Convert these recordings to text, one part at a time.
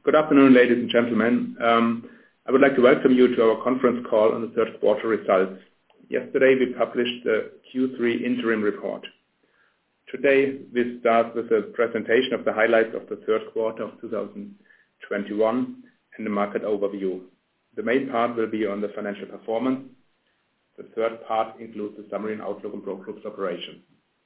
Good afternoon, ladies and gentlemen. I would like to welcome you to our conference call on the third quarter results. Yesterday, we published the Q3 interim report. Today, we start with a presentation of the highlights of the third quarter of 2021 and the market overview. The main part will be on the financial performance. The third part includes the summary and outlook on ProGroup's operations.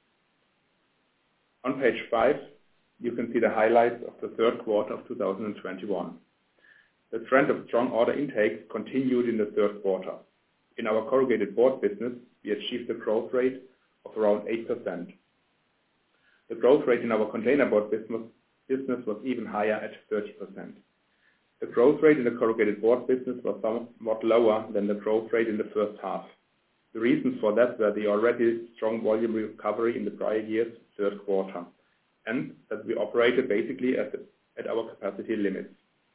On page 5, you can see the highlights of the third quarter of 2021. The trend of strong order intake continued in the third quarter. In our corrugated board business, we achieved a growth rate of around 8%. The growth rate in our containerboard business was even higher at 30%. The growth rate in the corrugated board business was somewhat lower than the growth rate in the first half. The reasons for that were the already strong volume recovery in the prior year's third quarter, and that we operated basically at our capacity limits.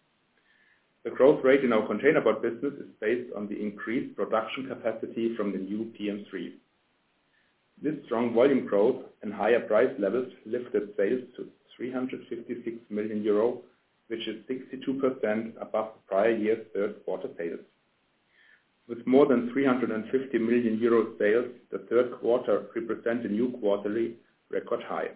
The growth rate in our containerboard business is based on the increased production capacity from the new PM3. This strong volume growth and higher price levels lifted sales to 356 million euro, which is 62% above the prior year's third quarter sales. With more than 350 million euro sales, the third quarter represents a new quarterly record high.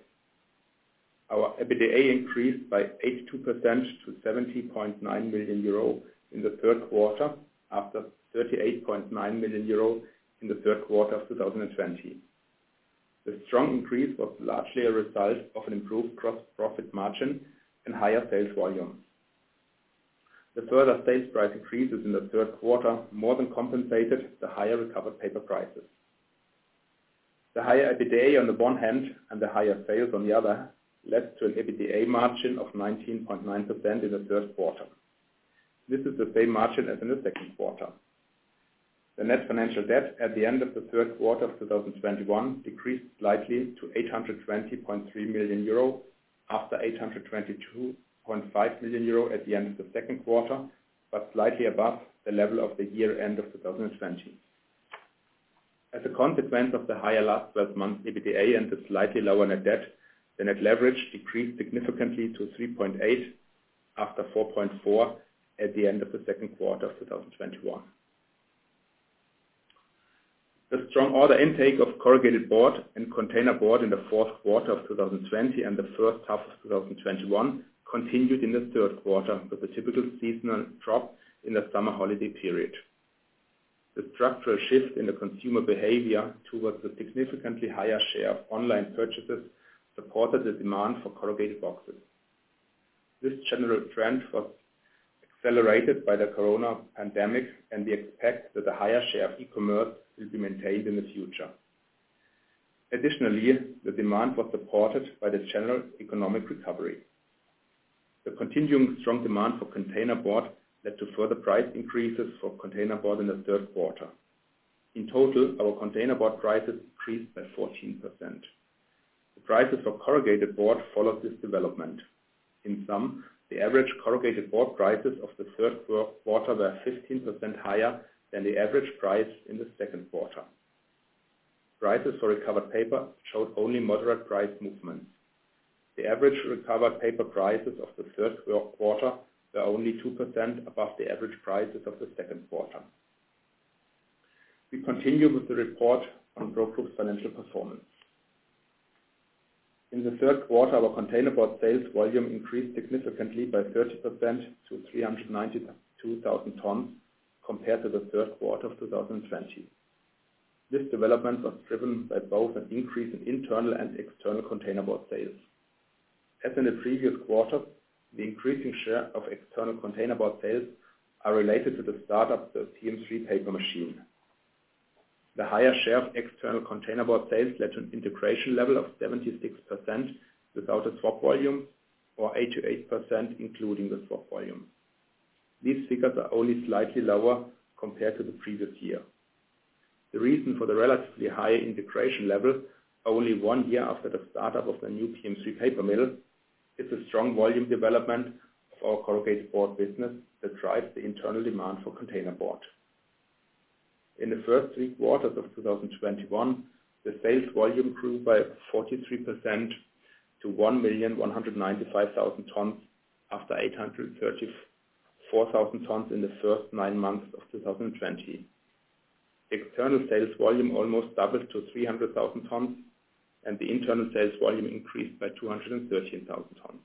Our EBITDA increased by 82% to 70.9 million euro in the third quarter, after 38.9 million euro in the third quarter of 2020. The strong increase was largely a result of an improved gross profit margin and higher sales volume. The further sales price increases in the third quarter more than compensated the higher recovered paper prices. The higher EBITDA on the one hand and the higher sales on the other led to an EBITDA margin of 19.9% in the third quarter. This is the same margin as in the second quarter. The net financial debt at the end of the third quarter of 2021 decreased slightly to 820.3 million euro after 822.5 million euro at the end of the second quarter, but slightly above the level of the year end of 2020. As a consequence of the higher last 12 months EBITDA and the slightly lower net debt, the net leverage decreased significantly to 3.8 after 4.4 at the end of the second quarter of 2021. The strong order intake of corrugated board and containerboard in the fourth quarter of 2020 and the first half of 2021 continued in the third quarter with a typical seasonal drop in the summer holiday period. The structural shift in the consumer behavior towards a significantly higher share of online purchases supported the demand for corrugated boxes. This general trend was accelerated by the corona pandemic, and we expect that a higher share of e-commerce will be maintained in the future. Additionally, the demand was supported by the general economic recovery. The continuing strong demand for containerboard led to further price increases for containerboard in the third quarter. In total, our containerboard prices increased by 14%. The prices for corrugated board followed this development. In sum, the average corrugated board prices of the third quarter were 15% higher than the average price in the second quarter. Prices for recovered paper showed only moderate price movements. The average recovered paper prices of the third quarter were only 2% above the average prices of the second quarter. We continue with the report on ProGroup's financial performance. In the third quarter, our containerboard sales volume increased significantly by 30% to 392,000 tons compared to the third quarter of 2020. This development was driven by both an increase in internal and external containerboard sales. As in the previous quarter, the increasing share of external containerboard sales are related to the startup of the PM3 paper machine. The higher share of external containerboard sales led to an integration level of 76% without a swap volume, or 88% including the swap volume. These figures are only slightly lower compared to the previous year. The reason for the relatively high integration level, only 1 year after the startup of the new PM3 paper mill, is the strong volume development of our corrugated board business that drives the internal demand for containerboard. In the first 3 quarters of 2021, the sales volume grew by 43% to 1,195,000 tons after 834,000 tons in the first 9 months of 2020. The external sales volume almost doubled to 300,000 tons, and the internal sales volume increased by 213,000 tons.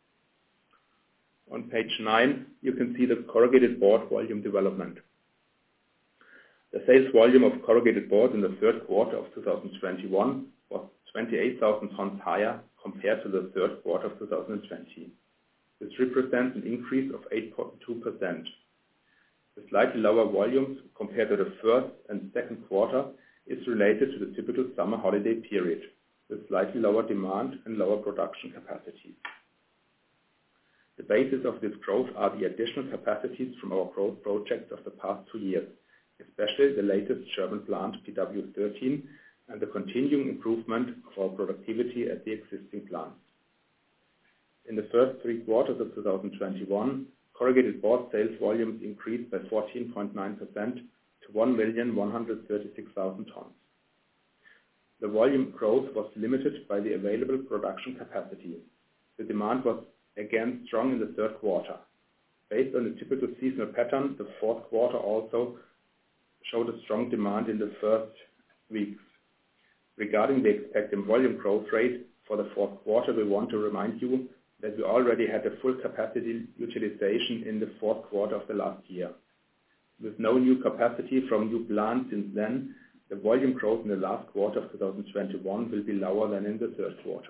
On page 9, you can see the corrugated board volume development. The sales volume of corrugated board in the third quarter of 2021 was 28,000 tons higher compared to the third quarter of 2020. This represents an increase of 8.2%. The slightly lower volumes compared to the first and second quarter is related to the typical summer holiday period, with slightly lower demand and lower production capacities. The basis of this growth are the additional capacities from our growth projects of the past 2 years, especially the latest German plant PW13 and the continuing improvement of our productivity at the existing plants. In the first 3 quarters of 2021, corrugated board sales volumes increased by 14.9% to 1,136,000 tons. The volume growth was limited by the available production capacity. The demand was again strong in the third quarter. Based on the typical seasonal pattern, the fourth quarter also showed a strong demand in the first weeks. Regarding the expected volume growth rate for the fourth quarter, we want to remind you that we already had a full capacity utilization in the fourth quarter of the last year. With no new capacity from new plants since then, the volume growth in the last quarter of 2021 will be lower than in the third quarter.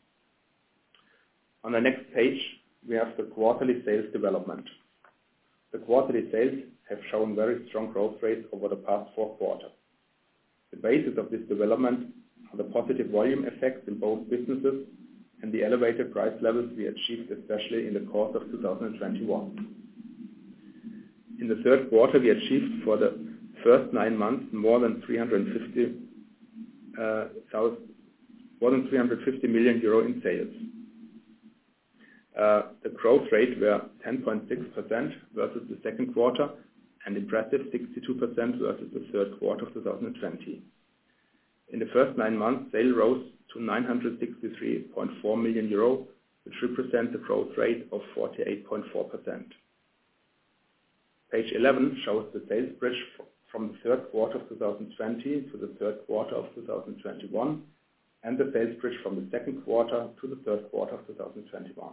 On the next page, we have the quarterly sales development. The quarterly sales have shown very strong growth rates over the past 4 quarters. The basis of this development are the positive volume effects in both businesses and the elevated price levels we achieved, especially in the course of 2021. In the third quarter, we achieved for the first 9 months more than 350 million euro in sales. The growth rate were 10.6% versus the second quarter and impressive 62% versus the third quarter of 2020. In the first 9 months, sales rose to 963.4 million euro, which represents a growth rate of 48.4%. Page 11 shows the sales bridge from the third quarter of 2020 to the third quarter of 2021 and the sales bridge from the second quarter to the third quarter of 2021.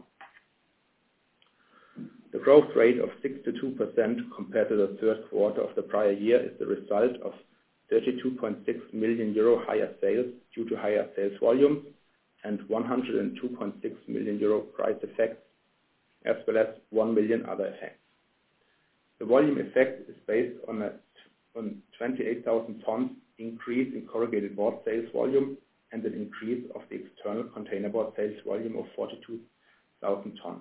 The growth rate of 62% compared to the third quarter of the prior year is the result of 32.6 million euro higher sales due to higher sales volume and 102.6 million euro price effects, as well as 1 million other effects. The volume effect is based on 28,000 tons increase in corrugated board sales volume and an increase of the external containerboard sales volume of 42,000 tons.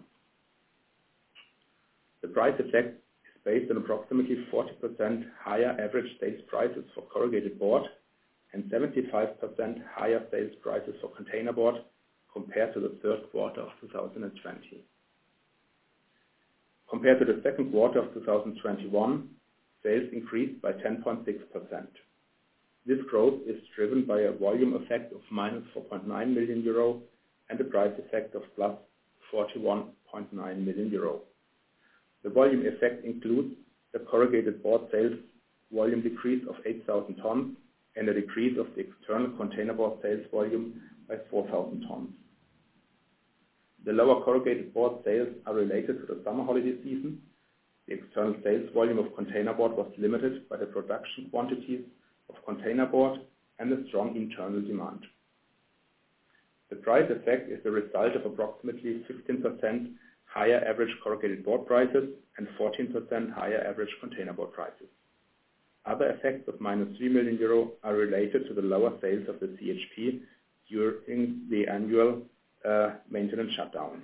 The price effect is based on approximately 40% higher average sales prices for corrugated board and 75% higher sales prices for containerboard compared to the third quarter of 2020. Compared to the second quarter of 2021, sales increased by 10.6%. This growth is driven by a volume effect of minus 4.9 million euro and a price effect of plus 41.9 million euro. The volume effect includes the corrugated board sales volume decrease of 8,000 tons and a decrease of the external containerboard sales volume by 4,000 tons. The lower corrugated board sales are related to the summer holiday season. The external sales volume of containerboard was limited by the production quantities of containerboard and the strong internal demand. The price effect is the result of approximately 15% higher average corrugated board prices and 14% higher average containerboard prices. Other effects of minus 3 million euro are related to the lower sales of the CHP during the annual maintenance shutdown.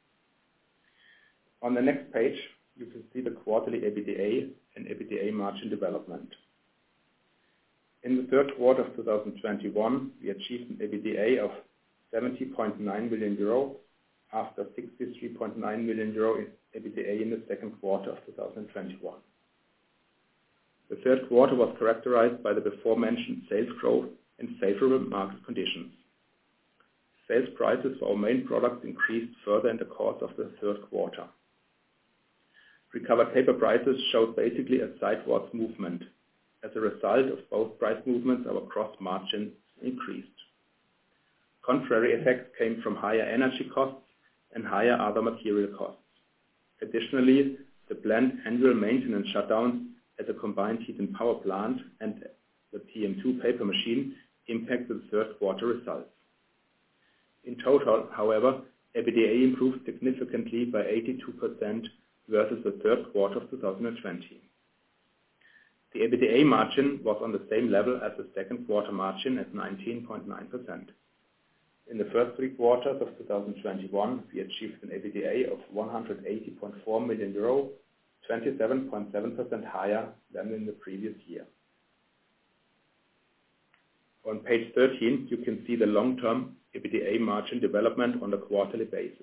On the next page, you can see the quarterly EBITDA and EBITDA margin development. In the third quarter of 2021, we achieved an EBITDA of 70.9 million euro after 63.9 million euro in EBITDA in the second quarter of 2021. The third quarter was characterized by the before-mentioned sales growth and favorable market conditions. sales prices for our main products increased further in the course of the third quarter. Recovered paper prices showed basically a sideways movement. As a result of both price movements, our gross margin increased. Contrary effects came from higher energy costs and higher other material costs. Additionally, the planned annual maintenance shutdowns at the combined heat and power plant and the PM2 paper machine impacted the third quarter results. In total, however, EBITDA improved significantly by 82% versus the third quarter of 2020. The EBITDA margin was on the same level as the second quarter margin at 19.9%. In the first 3 quarters of 2021, we achieved an EBITDA of 180.4 million euro, 27.7% higher than in the previous year. On page 13, you can see the long-term EBITDA margin development on a quarterly basis.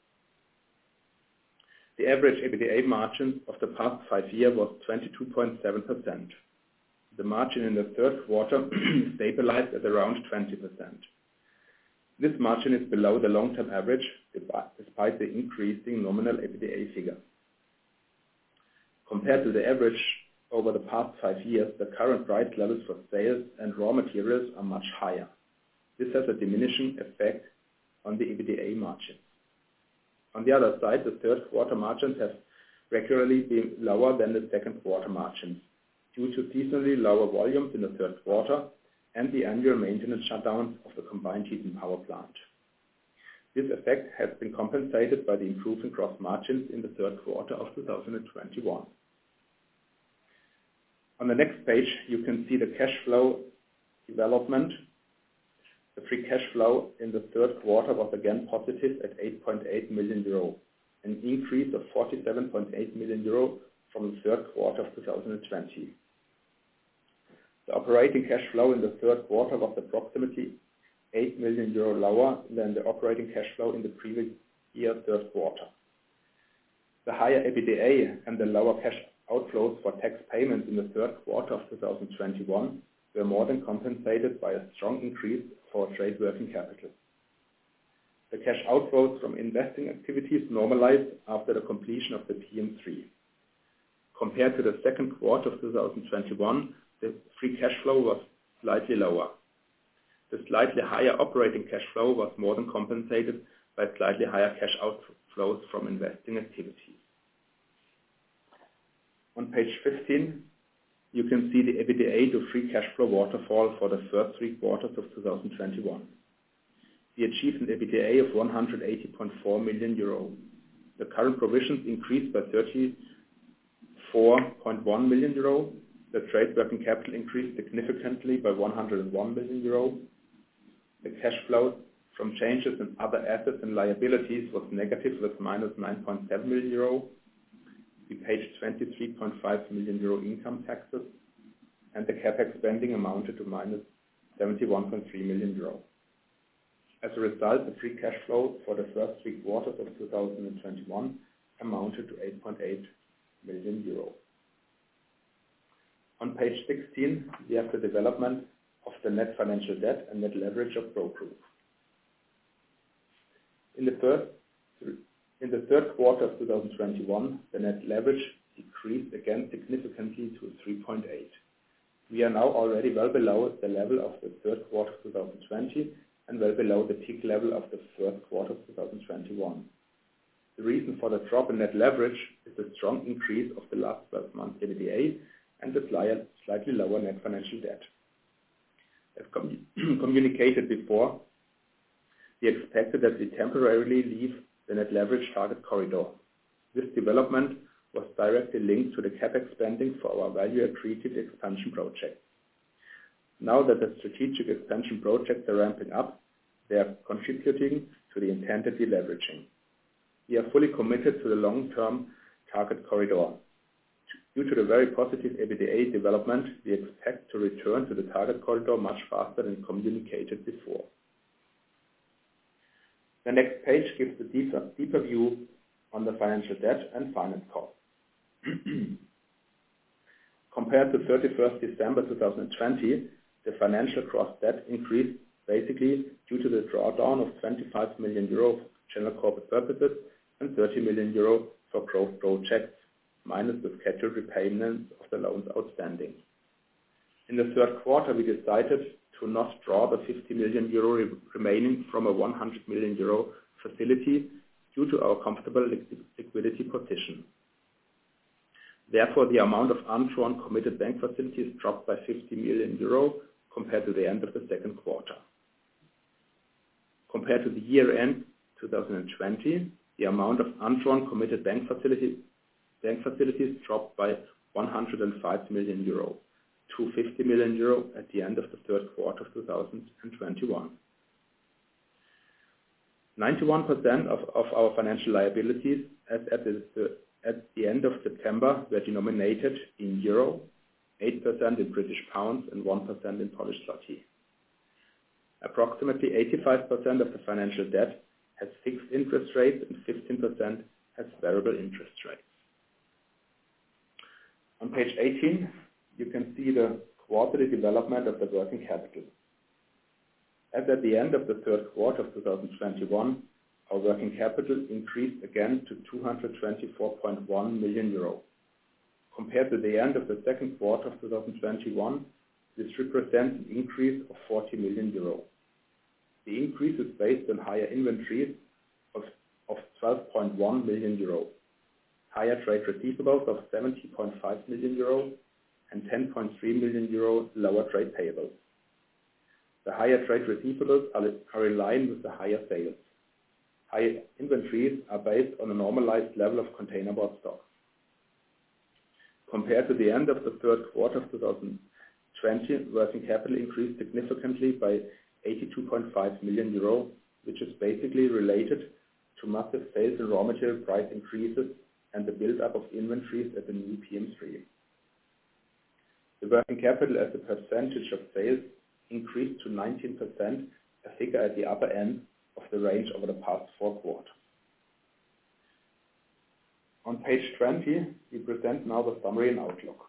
The average EBITDA margin of the past 5 years was 22.7%. The margin in the third quarter stabilized at around 20%. This margin is below the long-term average despite the increasing nominal EBITDA figure. Compared to the average over the past 5 years, the current price levels for sales and raw materials are much higher. This has a diminishing effect on the EBITDA margin. On the other side, the third quarter margins have regularly been lower than the second quarter margins due to seasonally lower volumes in the third quarter and the annual maintenance shutdown of the combined heat and power plant. This effect has been compensated by the improving gross margins in the third quarter of 2021. On the next page, you can see the cash flow development. The free cash flow in the third quarter was again positive at 8.8 million euro, an increase of 47.8 million euro from the third quarter of 2020. The operating cash flow in the third quarter was approximately 8 million euro lower than the operating cash flow in the previous year third quarter. The higher EBITDA and the lower cash outflows for tax payments in the third quarter of 2021 were more than compensated by a strong increase for trade working capital. The cash outflows from investing activities normalized after the completion of the PM3. Compared to the second quarter of 2021, the free cash flow was slightly lower. The slightly higher operating cash flow was more than compensated by slightly higher cash outflows from investing activities. On page 15, you can see the EBITDA to free cash flow waterfall for the first 3 quarters of 2021. We achieved an EBITDA of 180.4 million euro. The current provisions increased by 34.1 million euro. The trade working capital increased significantly by 101 million euro. The cash flow from changes in other assets and liabilities was negative with minus 9.7 million euro. We paid 23.5 million euro income taxes, and the capex spending amounted to minus 71.3 million euro. As a result, the free cash flow for the first 3 quarters of 2021 amounted to 8.8 million euro. On page 16, we have the development of the net financial debt and net leverage of ProGroup. In the third quarter of 2021, the net leverage decreased again significantly to 3.8. We are now already well below the level of the third quarter of 2020 and well below the peak level of the first quarter of 2021. The reason for the drop in net leverage is the strong increase of the last 12 months EBITDA and the slightly lower net financial debt. As communicated before, we expected that we temporarily leave the net leverage target corridor. This development was directly linked to the capex spending for our value-accretive expansion project. Now that the strategic expansion projects are ramping up, they are contributing to the intended deleveraging. We are fully committed to the long-term target corridor. Due to the very positive EBITDA development, we expect to return to the target corridor much faster than communicated before. The next page gives a deeper view on the financial debt and finance costs. Compared to 31st December 2020, the financial gross debt increased basically due to the drawdown of 25 million euro for general corporate purposes and 30 million euro for growth projects, minus the scheduled repayments of the loans outstanding. In the third quarter, we decided to not draw the 50 million euro remaining from a 100 million euro facility due to our comfortable liquidity position. Therefore, the amount of undrawn committed bank facilities dropped by 50 million euro compared to the end of the second quarter. Compared to the year-end 2020, the amount of undrawn committed bank facilities dropped by 105 million euro to 50 million euro at the end of the third quarter of 2021. 91% of our financial liabilities at the end of September were denominated in euro, 8% in British pounds, and 1% in Polish zloty. Approximately 85% of the financial debt has fixed interest rates and 15% has variable interest rates. On page 18, you can see the quarterly development of the working capital. As at the end of the third quarter of 2021, our working capital increased again to 224.1 million euro. Compared to the end of the second quarter of 2021, this represents an increase of 40 million euro. The increase is based on higher inventories of 12.1 million euro, higher trade receivables of 70.5 million euro, and 10.3 million euro lower trade payables. The higher trade receivables are in line with the higher sales. High inventories are based on a normalized level of containerboard stocks. Compared to the end of the third quarter of 2020, working capital increased significantly by 82.5 million euro, which is basically related to massive sales and raw material price increases and the build-up of inventories at the new PM3. The working capital as a percentage of sales increased to 19%, a figure at the upper end of the range over the past 4 quarters. On page 20, we present now the summary and outlook.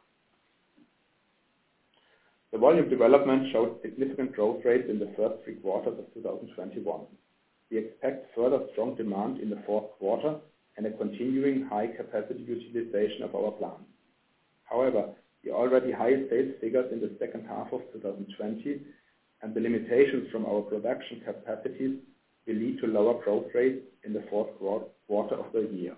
The volume development showed significant growth rates in the first 3 quarters of 2021. We expect further strong demand in the fourth quarter and a continuing high capacity utilization of our plants. However, the already high sales figures in the second half of 2020 and the limitations from our production capacities will lead to lower growth rates in the fourth quarter of the year.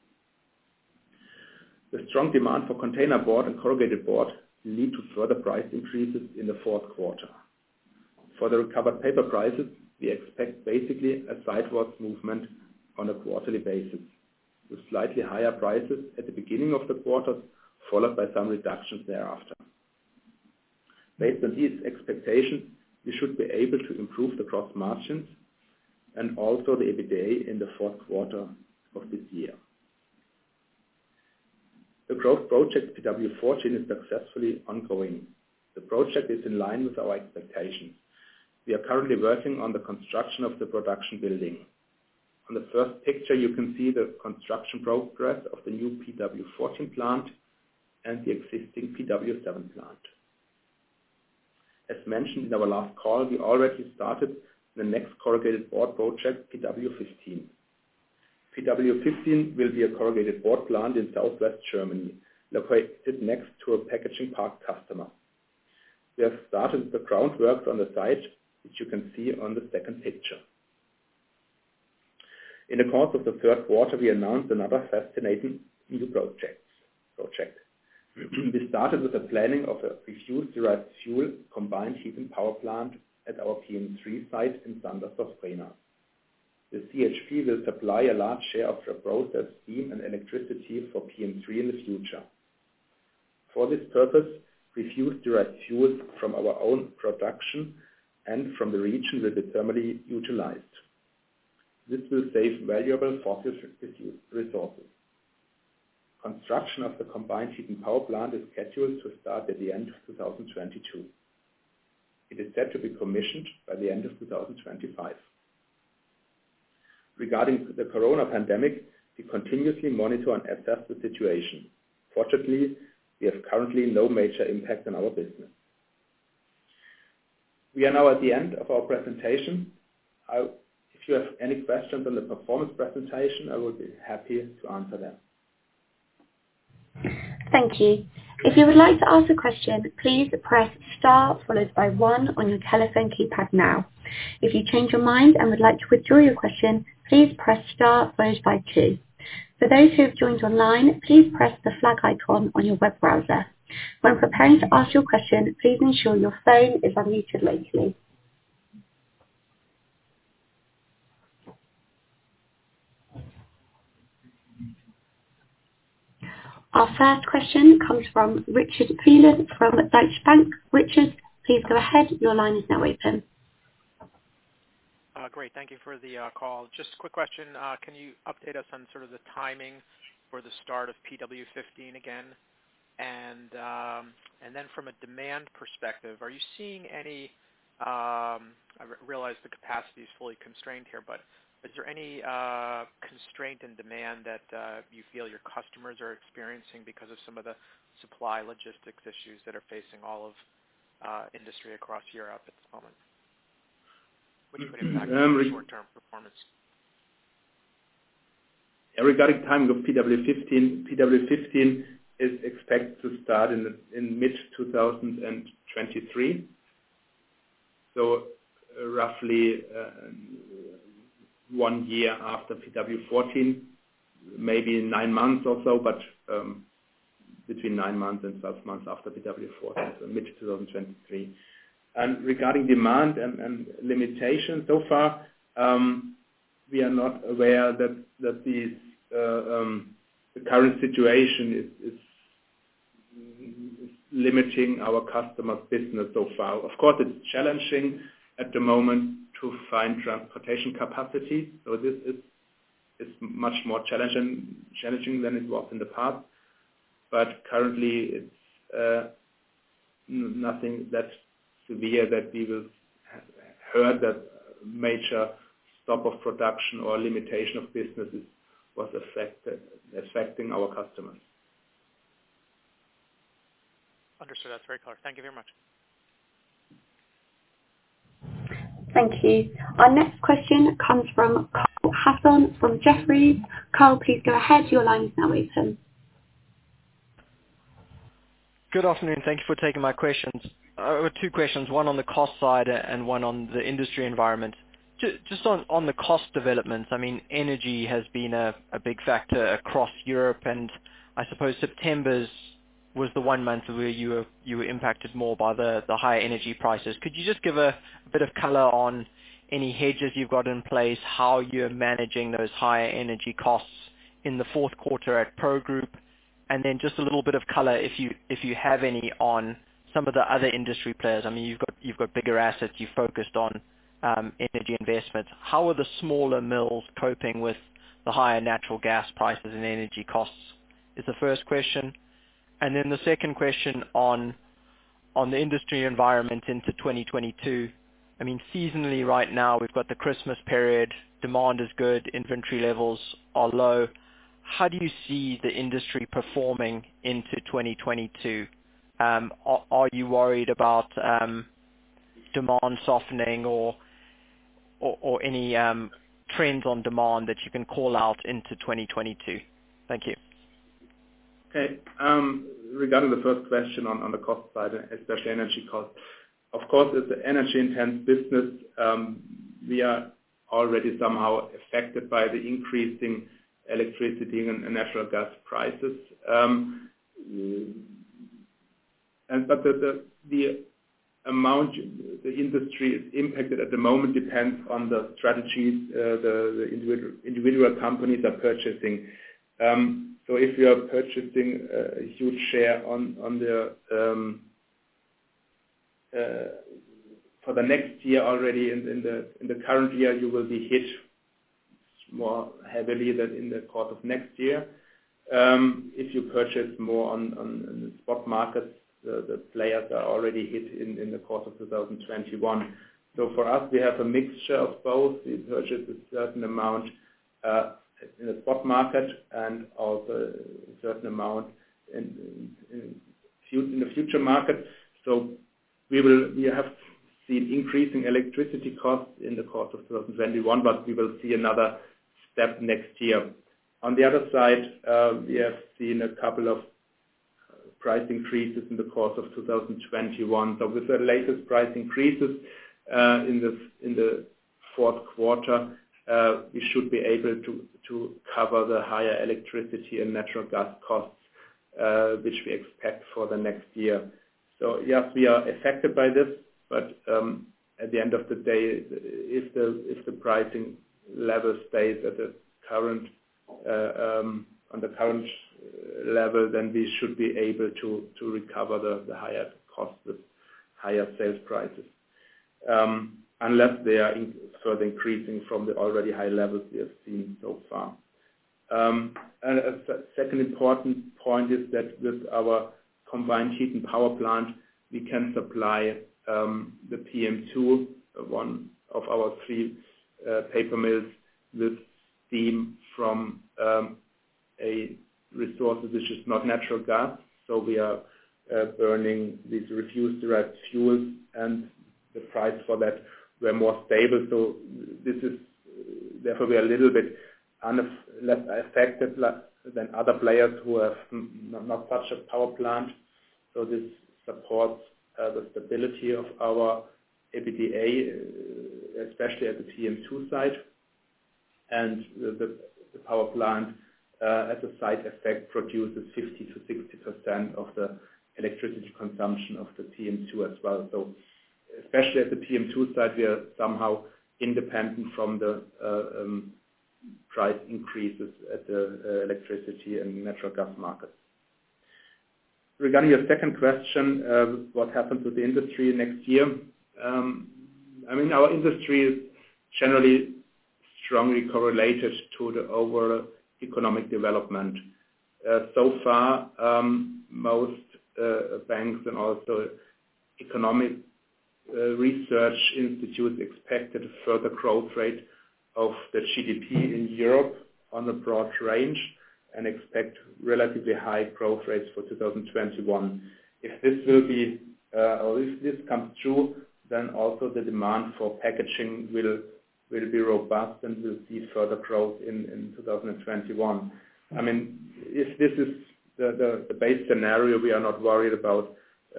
The strong demand for container board and corrugated board will lead to further price increases in the fourth quarter. For the recovered paper prices, we expect basically a sideways movement on a quarterly basis, with slightly higher prices at the beginning of the quarter, followed by some reductions thereafter. Based on these expectations, we should be able to improve the gross margins and also the EBITDA in the fourth quarter of this year. The growth project PW14 is successfully ongoing. The project is in line with our expectations. We are currently working on the construction of the production building. On the first picture, you can see the construction progress of the new PW14 plant and the existing PW7 plant. As mentioned in our last call, we already started the next corrugated board project, PW15. PW15 will be a corrugated board plant in southwest Germany, located next to a packaging park customer. We have started the groundwork on the site, which you can see on the second picture. In the course of the third quarter, we announced another fascinating new project. We started with the planning of a refuse-derived fuel combined heat and power plant at our PM3 site in Sandersdorf-Rehna. The CHP will supply a large share of the processed steam and electricity for PM3 in the future. For this purpose, refuse-derived fuels from our own production and from the region will be thermally utilized. This will save valuable fossil resources. Construction of the combined heat and power plant is scheduled to start at the end of 2022. It is set to be commissioned by the end of 2025. Regarding the corona pandemic, we continuously monitor and assess the situation. Fortunately, we have currently no major impact on our business. We are now at the end of our presentation. If you have any questions on the performance presentation, I would be happy to answer them. Thank you. If you would like to ask a question, please press star followed by 1 on your telephone keypad now. If you change your mind and would like to withdraw your question, please press star followed by 2. For those who have joined online, please press the flag icon on your web browser. When preparing to ask your question, please ensure your phone is unmuted locally. Our first question comes from Richard Phelan from Deutsche Bank. Richard, please go ahead. Your line is now open. Great. Thank you for the call. Just a quick question. Can you update us on sort of the timing for the start of PW15 again? And then from a demand perspective, are you seeing any, I realize the capacity is fully constrained here, but is there any constraint in demand that you feel your customers are experiencing because of some of the supply logistics issues that are facing all of industry across Europe at the moment, which could impact short-term performance? Regarding timing of PW15 is expected to start in mid-2023. So roughly 1 year after PW14, maybe 9 months or so, but between 9 months and 12 months after PW14, so mid-2023. And regarding demand and limitation, so far we are not aware that the current situation is limiting our customers' business so far. Of course, it's challenging at the moment to find transportation capacity. So this is much more challenging than it was in the past. But currently, it's nothing that severe that we will heard that major stop of production or limitation of businesses was affecting our customers. Understood. That's very clear. Thank you very much. Thank you. Our next question comes from Carl Hasson from Jefferies. Carl, please go ahead. Your line is now open. Good afternoon. Thank you for taking my questions. I have 2 questions, one on the cost side and one on the industry environment. Just on the cost development, I mean, energy has been a big factor across Europe, and I suppose September's was the 1 month where you were impacted more by the higher energy prices. Could you just give a bit of color on any hedges you've got in place, how you're managing those higher energy costs in the fourth quarter at Pro Group, and then just a little bit of color if you have any on some of the other industry players. I mean, you've got bigger assets you focused on energy investments. How are the smaller mills coping with the higher natural gas prices and energy costs? Is the first question. And then the second question on the industry environment into 2022. I mean, seasonally right now we've got the Christmas period, demand is good, inventory levels are low. How do you see the industry performing into 2022? Are you worried about demand softening or any trends on demand that you can call out into 2022? Thank you. Okay. Regarding the first question on the cost side, especially energy costs, of course, it's an energy-intense business. We are already somehow affected by the increasing electricity and natural gas prices. But the amount the industry is impacted at the moment depends on the strategies the individual companies are purchasing. So if you are purchasing a huge share on the for the next year already in the current year, you will be hit more heavily than in the course of next year. If you purchase more on the spot markets, the players are already hit in the course of 2021. So for us, we have a mixture of both. We purchase a certain amount in the spot market and also a certain amount in the future market. So we have seen increasing electricity costs in the course of 2021, but we will see another step next year. On the other side, we have seen a couple of price increases in the course of 2021. So with the latest price increases in the fourth quarter, we should be able to cover the higher electricity and natural gas costs, which we expect for the next year. So yes, we are affected by this, but at the end of the day, if the pricing level stays at the current on the current level, then we should be able to recover the higher costs with higher sales prices, unless they are further increasing from the already high levels we have seen so far. And a second important point is that with our combined heat and power plant, we can supply the PM2, one of our three paper mills, with steam from a resource which is not natural gas. So we are burning these refuse-derived fuels, and the price for that were more stable. So this is therefore we are a little bit less affected than other players who have not such a power plant. So this supports the stability of our EBITDA, especially at the PM2 side, and the power plant as a side effect produces 50 to 60% of the electricity consumption of the PM2 as well. So especially at the PM2 side, we are somehow independent from the price increases at the electricity and natural gas markets. Regarding your second question, what happens with the industry next year? Our industry is generally strongly correlated to the overall economic development. So far, most banks and also economic research institutes expected a further growth rate of the GDP in Europe on a broad range and expect relatively high growth rates for 2021. If this will be, or if this comes true, then also the demand for packaging will be robust and we'll see further growth in 2021. If this is the base scenario, we are not worried about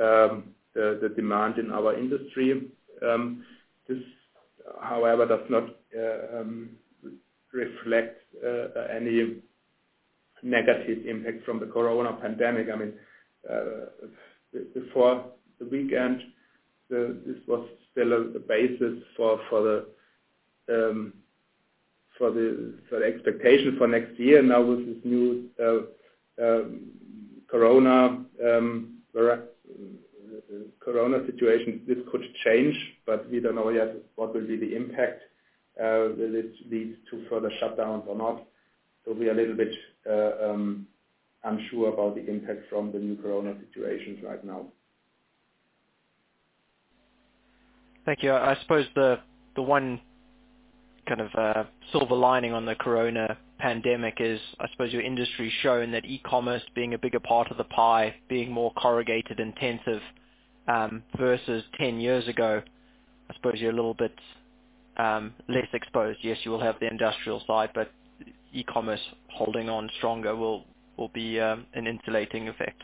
the demand in our industry. This, however, does not reflect any negative impact from the corona pandemic. Before the weekend, this was still a basis for the expectation for next year. Now with this new corona situation, this could change, but we don't know yet what will be the impact. Will it lead to further shutdowns or not? So we are a little bit unsure about the impact from the new corona situations right now. Thank you. I suppose the one kind of silver lining on the corona pandemic is, I suppose, your industry shown that e-commerce being a bigger part of the pie, being more corrugated intensive versus 10 years ago, I suppose you're a little bit less exposed. Yes, you will have the industrial side, but e-commerce holding on stronger will be an insulating effect.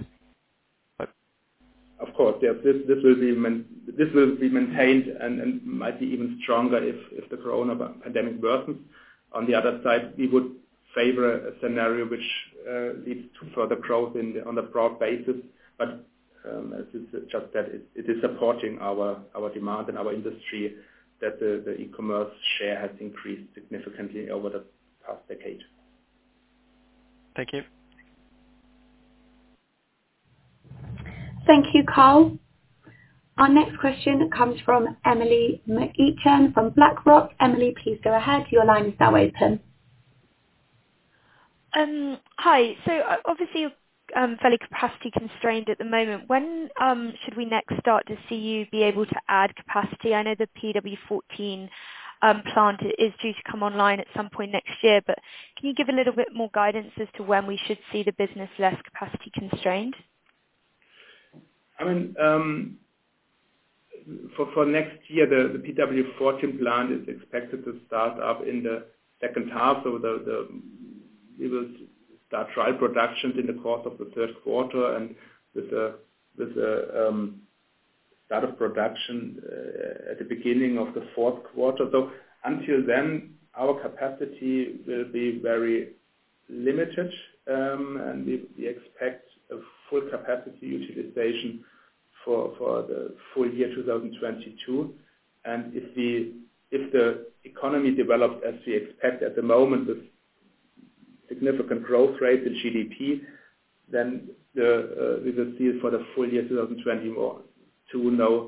Of course, yes. This will be maintained and might be even stronger if the corona pandemic worsens. On the other side, we would favor a scenario which leads to further growth on a broad basis. But as it's just said, it is supporting our demand and our industry that the e-commerce share has increased significantly over the past decade. Thank you. Thank you, Carl. Our next question comes from Emily McEachin from BlackRock. Emily, please go ahead. Your line is now open. Hi. So obviously you're fairly capacity constrained at the moment. When should we next start to see you be able to add capacity? I know the PW14 plant is due to come online at some point next year, but can you give a little bit more guidance as to when we should see the business less capacity constrained? for next year, the PW14 plant is expected to start up in the second half. So we will start trial productions in the course of the third quarter, and with the start of production at the beginning of the fourth quarter. So until then, our capacity will be very limited, and we expect a full capacity utilization for the full year 2022. And if the economy develops as we expect at the moment, with significant growth rates in GDP, then we will see for the full year 2022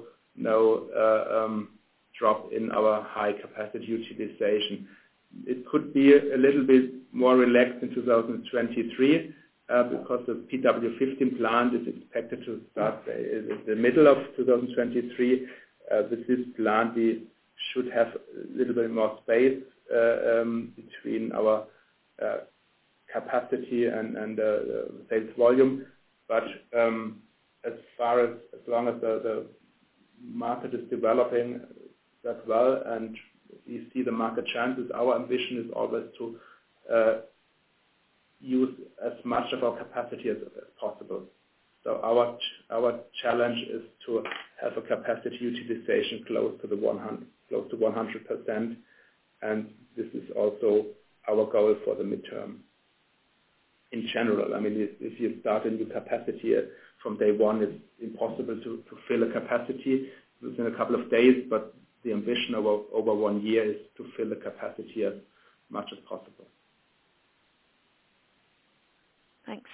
no drop in our high capacity utilization. It could be a little bit more relaxed in 2023 because the PW15 plant is expected to start in the middle of 2023. With this plant, we should have a little bit more space between our capacity and sales volume. But as long as the market is developing that well and we see the market chances, our ambition is always to use as much of our capacity as possible. So our challenge is to have a capacity utilization close to 100%, and this is also our goal for the midterm. In general, I mean, if you start a new capacity from day one, it's impossible to fill a capacity within a couple of days, but the ambition over 1 year is to fill the capacity as much as possible. Thanks.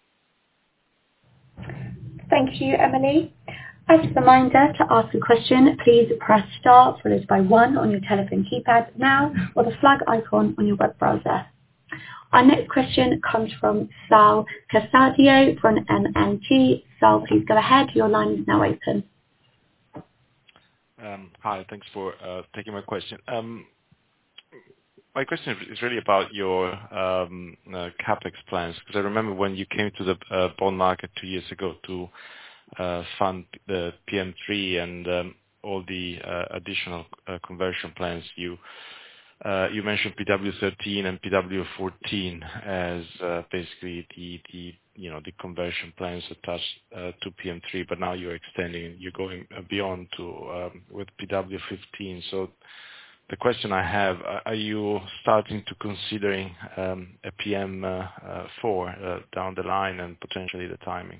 Thank you, Emily. As a reminder, to ask a question, please press star followed by 1 on your telephone keypad now, or the flag icon on your web browser. Our next question comes from Sal Casadio from MNG. Sal, please go ahead. Your line is now open. Hi, thanks for taking my question. My question is really about your capex plans, because I remember when you came to the bond market 2 years ago to fund the PM3 and all the additional conversion plans, you mentioned PW13 and PW14 as basically the conversion plans attached to PM3, but now you're extending, you're going beyond to with PW15. So the question I have, are you starting to considering a PM4 down the line and potentially the timing?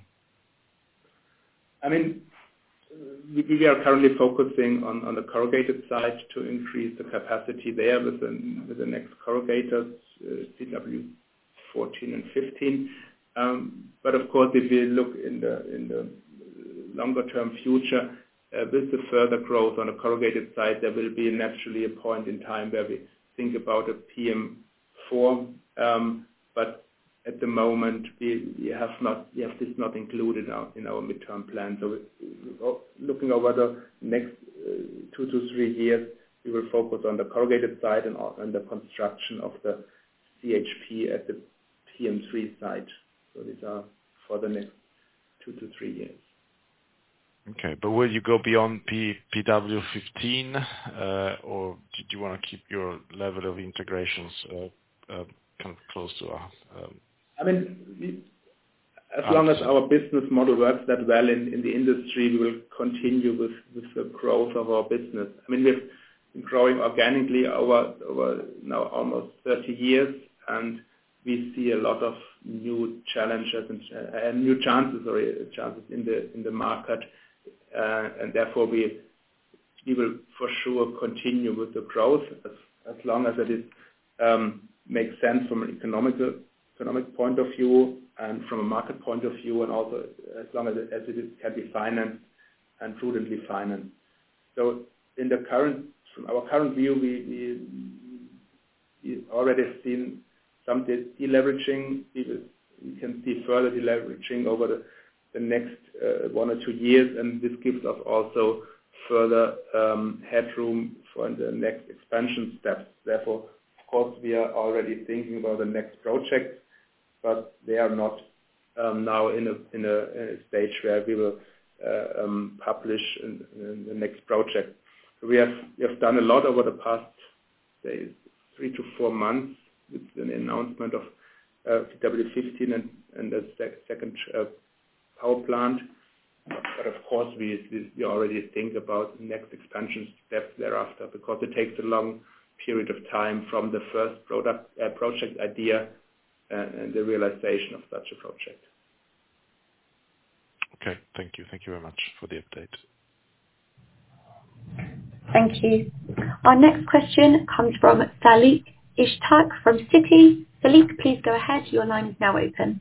I mean, we are currently focusing on the corrugated side to increase the capacity there with the next corrugators, PW14 and 15. But of course, if we look in the longer term future, with the further growth on the corrugated side, there will be naturally a point in time where we think about a PM4. But at the moment, we have this not included in our midterm plan. So looking over the next 2 to 3 years, we will focus on the corrugated side and the construction of the CHP at the PM3 site. So these are for the next 2 to 3 years. Okay, but will you go beyond PW15, or did you want to keep your level of integrations kind of close to I mean, as long as our business model works that well in the industry, we will continue with the growth of our business. I mean, we've been growing organically over now almost 30 years, and we see a lot of new challenges and new chances in the market, and therefore we will for sure continue with the growth as long as it is makes sense from an economic point of view and from a market point of view, and also as long as it can be financed and prudently financed. So from our current view, we already have seen some deleveraging. We can see further deleveraging over the next 1 or 2 years, and this gives us also further headroom for the next expansion steps. Therefore, of course, we are already thinking about the next project, but they are not now in a stage where we will publish in the next project. So we have done a lot over the past, say, 3 to 4 months with an announcement of PW15 and the second power plant. But of course, we already think about next expansion steps thereafter, because it takes a long period of time from the first project idea and the realization of such a project. Okay, thank you. Thank you very much for the update. Thank you. Our next question comes from Salik Ishtak from Citi. Salik, please go ahead. Your line is now open.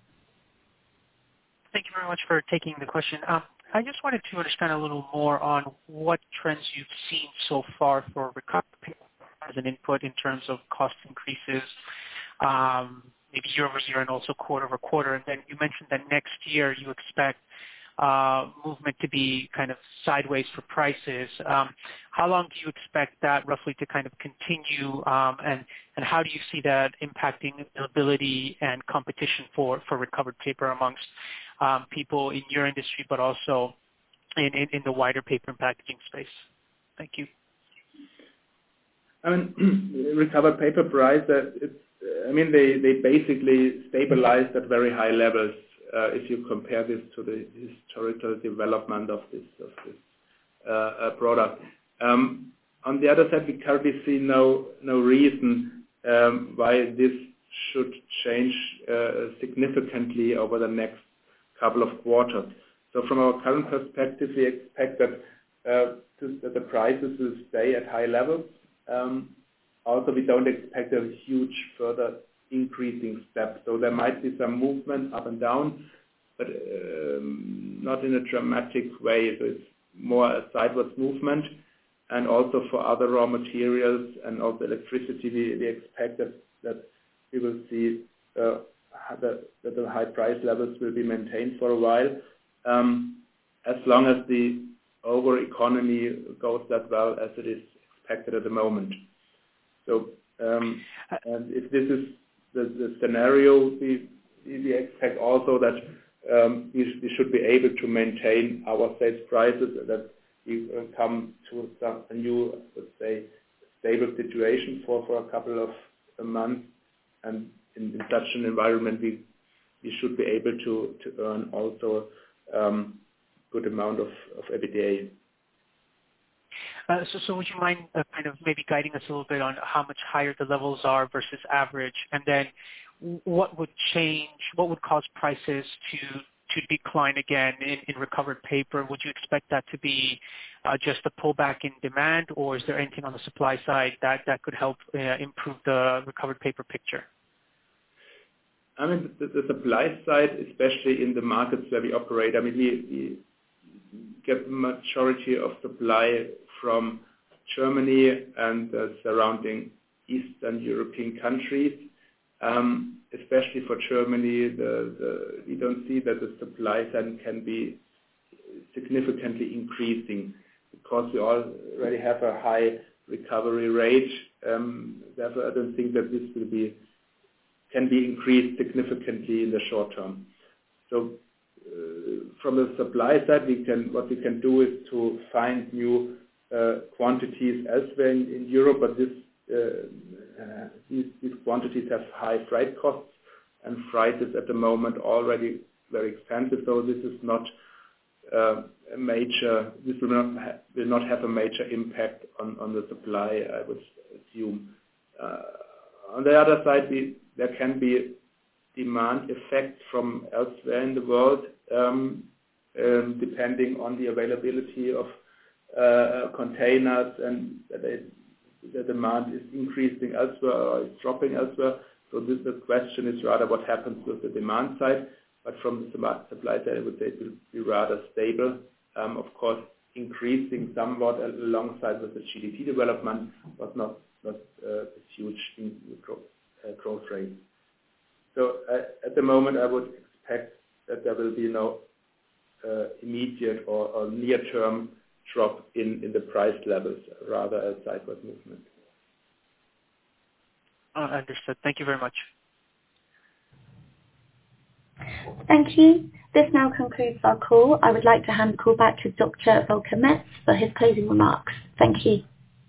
Thank you very much for taking the question. I just wanted to understand a little more on what trends you've seen so far for recovered paper as an input in terms of cost increases, maybe year-over-year and also quarter-over-quarter. And then you mentioned that next year you expect movement to be kind of sideways for prices. How long do you expect that roughly to kind of continue, and how do you see that impacting availability and competition for recovered paper amongst people in your industry, but also in the wider paper and packaging space? Thank you. I mean, recovered paper price, they basically stabilized at very high levels if you compare this to the historical development of this product. On the other side, we currently see no reason why this should change significantly over the next couple of quarters. So from our current perspective, we expect that the prices will stay at high levels. Also, we don't expect a huge further increasing step. So there might be some movement up and down, but not in a dramatic way. So it's more a sideways movement. And also for other raw materials and also electricity, we expect that we will see that the high price levels will be maintained for a while, as long as the overall economy goes that well as it is expected at the moment. So, and if this is the scenario, we expect also that we should be able to maintain our sales prices, that we come to a new, let's say, stable situation for a couple of months, and in such an environment, we should be able to earn also good amount of EBITDA. So would you mind kind of maybe guiding us a little bit on how much higher the levels are versus average, and then what would change, what would cause prices to decline again in recovered paper? Would you expect that to be just a pullback in demand, or is there anything on the supply side that could help improve the recovered paper picture? I mean, the supply side, especially in the markets where we operate, I mean, we get the majority of supply from Germany and the surrounding Eastern European countries. Especially for Germany, we don't see that the supply side can be significantly increasing, because we already have a high recovery rate. Therefore, I don't think that this can be increased significantly in the short term. So from the supply side, what we can do is to find new quantities elsewhere in Europe, but these quantities have high freight costs, and freight is at the moment already very expensive. So this is not a major. This will not have a major impact on the supply, I would assume. On the other side, there can be demand effects from elsewhere in the world, depending on the availability of containers, and the demand is increasing elsewhere or is dropping elsewhere. So the question is rather what happens with the demand side. But from the supply side, I would say it will be rather stable. Of course, increasing somewhat alongside with the GDP development, but not a huge growth rate. So at the moment, I would expect that there will be no immediate or near-term drop in the price levels, rather a sideways movement. Understood. Thank you very much. Thank you. This now concludes our call. I would like to hand the call back to Dr. Volker Metz for his closing remarks. Thank you.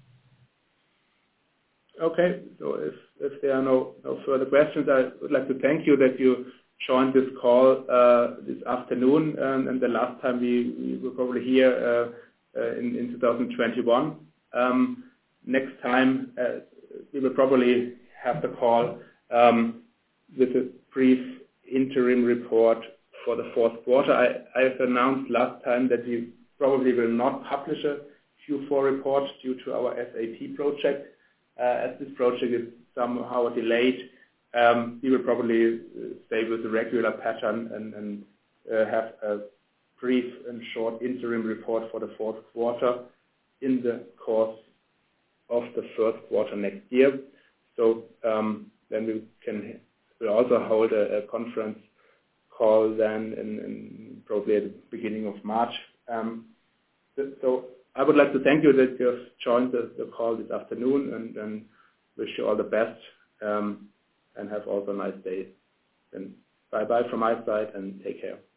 Okay, so if there are no further questions, I would like to thank you that you joined this call this afternoon, and the last time we were probably here in 2021. Next time we will probably have the call with a brief interim report for the fourth quarter. I have announced last time that we probably will not publish a Q4 report due to our SAP project. As this project is somehow delayed, we will probably stay with the regular pattern and have a brief and short interim report for the fourth quarter in the course of the first quarter next year. So then we'll also hold a conference call then in probably at the beginning of March. So I would like to thank you that you have joined the call this afternoon, and wish you all the best, and have also a nice day. And bye-bye from my side, and take care.